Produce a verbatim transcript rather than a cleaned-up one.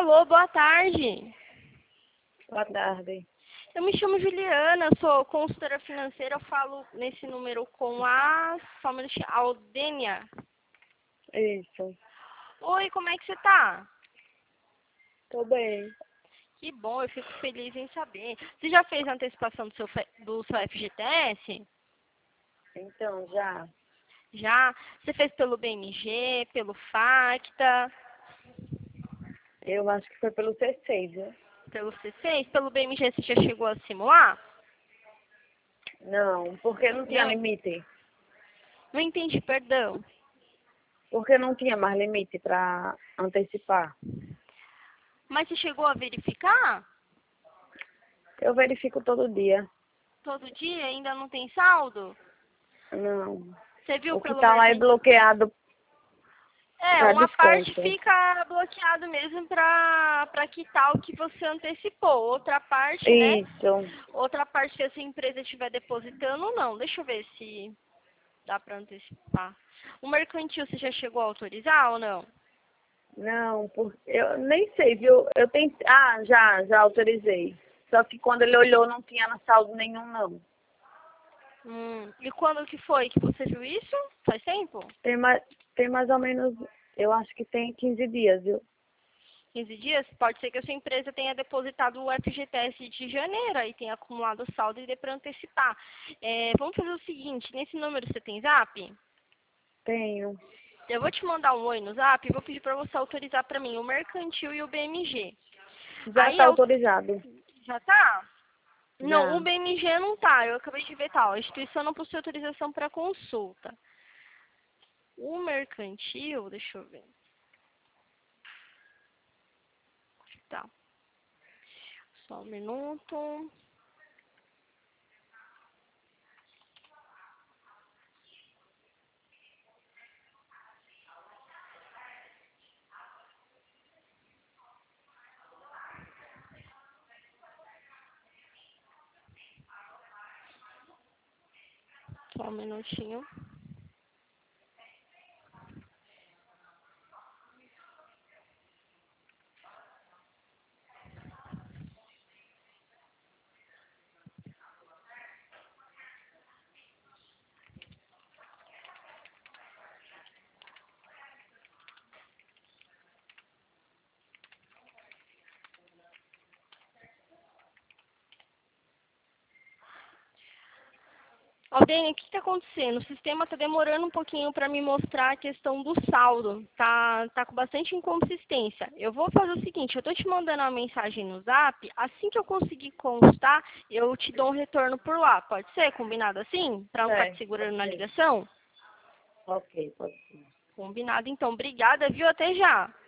Alô, boa tarde. Boa tarde. Eu me chamo Juliana, sou consultora financeira, eu falo nesse número com a só um minutinho, a Aldênia. Isso. Oi, como é que você tá? Tô bem. Que bom, eu fico feliz em saber. Você já fez a antecipação do seu, fe- do seu F G T S? Então, já. Já? Você fez pelo B M G, pelo Facta, Eu acho que foi pelo C seis, viu? pelo C seis? Pelo B M G você já chegou a simular? Não, porque não tinha Não. limite. Não entendi, perdão. Porque não tinha mais limite para antecipar. Mas você chegou a verificar? Eu verifico todo dia. Todo dia ainda não tem saldo? Não. Você viu O que pelo tá lá é mercante? bloqueado É, para uma parte desconto. fica bloqueado mesmo para para quitar o que você antecipou. Outra parte, né? Isso. Outra parte que essa empresa estiver depositando, não. Deixa eu ver se dá para antecipar. O mercantil você já chegou a autorizar ou não? Não, por... eu nem sei, viu? Eu tentei. Ah, já, já autorizei. Só que quando ele olhou não tinha na saldo nenhum, não. Hum, e quando que foi que você viu isso? Faz tempo? Tem mais, tem mais ou menos, eu acho que tem quinze dias, viu? quinze dias? Pode ser que a sua empresa tenha depositado o F G T S de janeiro e tenha acumulado saldo e dê para antecipar. É, vamos fazer o seguinte, nesse número você tem zap? Tenho. Eu vou te mandar um oi no zap e vou pedir para você autorizar para mim o mercantil e o B M G. Já Aí está eu... autorizado. Já tá? Não, o Já. B M G não tá. Eu acabei de ver tal. A instituição não possui autorização para consulta. O mercantil, deixa eu ver. Tá. Só um minuto. Só um minutinho. Aldênia, o que está acontecendo? O sistema está demorando um pouquinho para me mostrar a questão do saldo. Tá, tá com bastante inconsistência. Eu vou fazer o seguinte, eu estou te mandando uma mensagem no zap. Assim que eu conseguir constar, eu te dou um retorno por lá. Pode ser? Combinado assim? Para não ficar te É, segurando pode na ser. ligação? Ok, pode ser. Combinado, então. Obrigada, viu? Até já.